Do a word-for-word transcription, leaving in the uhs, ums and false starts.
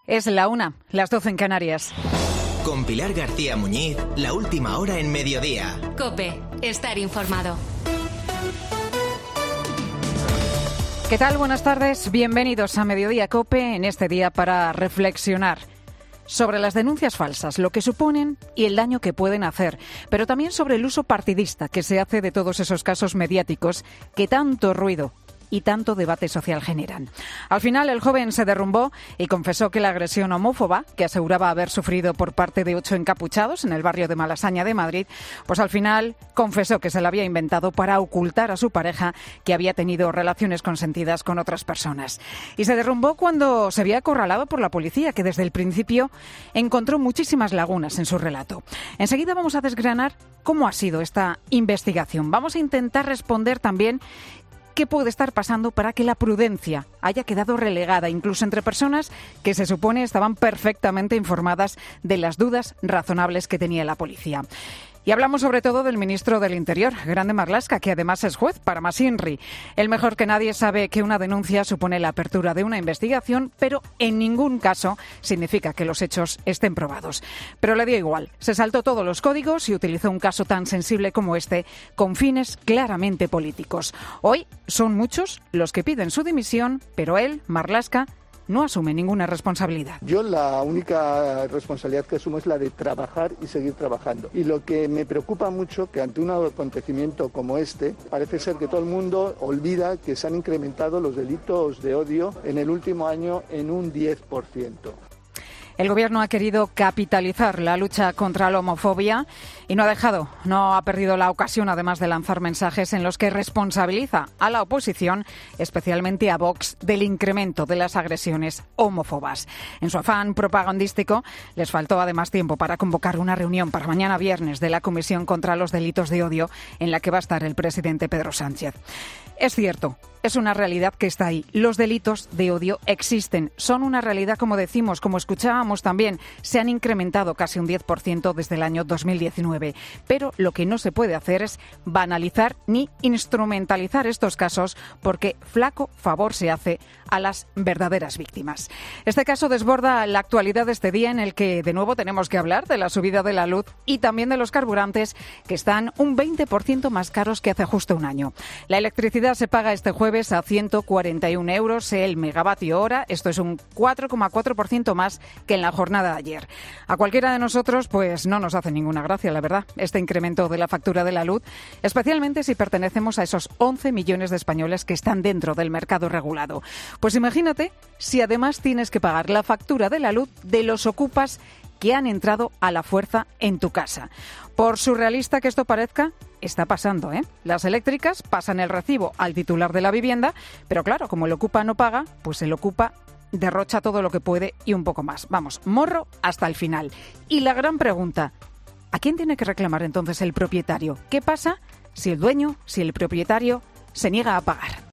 Es la una, las doce en Canarias. Con Pilar García Muñiz, la última hora en Mediodía. COPE, estar informado. ¿Qué tal? Buenas tardes. Bienvenidos a Mediodía COPE en este día para reflexionar sobre las denuncias falsas, lo que suponen y el daño que pueden hacer, pero también sobre el uso partidista que se hace de todos esos casos mediáticos que tanto ruido y tanto debate social generan. Al final, el joven se derrumbó y confesó que la agresión homófoba, que aseguraba haber sufrido por parte de ocho encapuchados en el barrio de Malasaña de Madrid, pues al final confesó que se la había inventado para ocultar a su pareja que había tenido relaciones consentidas con otras personas. Y se derrumbó cuando se vio acorralado por la policía, que desde el principio encontró muchísimas lagunas en su relato. Enseguida vamos a desgranar cómo ha sido esta investigación. Vamos a intentar responder también qué puede estar pasando para que la prudencia haya quedado relegada, incluso entre personas que se supone estaban perfectamente informadas de las dudas razonables que tenía la policía. Y hablamos sobre todo del ministro del Interior, Grande Marlaska, que además es juez para MasINRI. Él mejor que nadie sabe que una denuncia supone la apertura de una investigación, pero en ningún caso significa que los hechos estén probados. Pero le dio igual. Se saltó todos los códigos y utilizó un caso tan sensible como este con fines claramente políticos. Hoy son muchos los que piden su dimisión, pero él, Marlaska, no asume ninguna responsabilidad. Yo la única responsabilidad que asumo es la de trabajar y seguir trabajando. Y lo que me preocupa mucho, que ante un acontecimiento como este, parece ser que todo el mundo olvida que se han incrementado los delitos de odio en el último año en un diez por ciento. El Gobierno ha querido capitalizar la lucha contra la homofobia y no ha dejado, no ha perdido la ocasión, además de lanzar mensajes en los que responsabiliza a la oposición, especialmente a Vox, del incremento de las agresiones homófobas. En su afán propagandístico, les faltó además tiempo para convocar una reunión para mañana viernes de la Comisión contra los Delitos de Odio, en la que va a estar el presidente Pedro Sánchez. Es cierto, es una realidad que está ahí. Los delitos de odio existen. Son una realidad, como decimos, como escuchábamos también. Se han incrementado casi un diez por ciento desde el año dos mil diecinueve. Pero lo que no se puede hacer es banalizar ni instrumentalizar estos casos, porque flaco favor se hace a las verdaderas víctimas. Este caso desborda la actualidad de este día, en el que de nuevo tenemos que hablar de la subida de la luz y también de los carburantes, que están un veinte por ciento más caros que hace justo un año. La electricidad se paga este jueves a ciento cuarenta y un euros el megavatio hora. Esto es un cuatro coma cuatro por ciento más que en la jornada de ayer. A cualquiera de nosotros, pues no nos hace ninguna gracia, la verdad, este incremento de la factura de la luz, especialmente si pertenecemos a esos once millones de españoles que están dentro del mercado regulado. Pues imagínate si además tienes que pagar la factura de la luz de los ocupas que han entrado a la fuerza en tu casa. Por surrealista que esto parezca, está pasando, ¿eh? Las eléctricas pasan el recibo al titular de la vivienda, pero claro, como el ocupa no paga, pues el ocupa derrocha todo lo que puede y un poco más. Vamos, morro hasta el final. Y la gran pregunta, ¿a quién tiene que reclamar entonces el propietario? ¿Qué pasa si el dueño, si el propietario se niega a pagar?